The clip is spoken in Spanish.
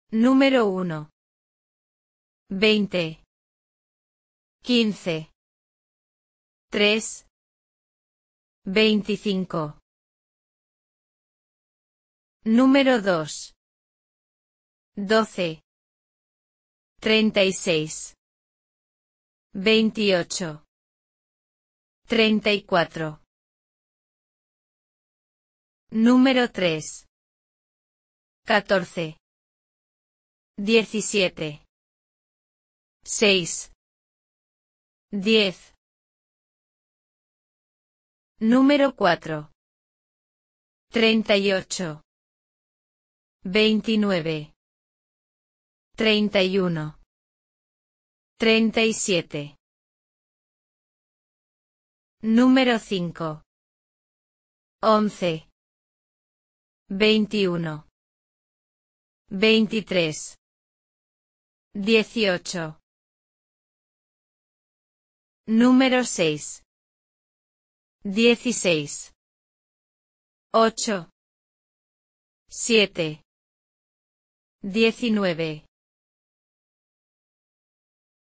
Número 1. 20. 15. 3. 25. Número 2. 12. 36. 28. 34. Número 3. 14. 17. 6. 10. Número 4. 38. 29. 31. 37. Número 5. 11. 21. 23. 18. Número 6. 16. 8. 7. 19.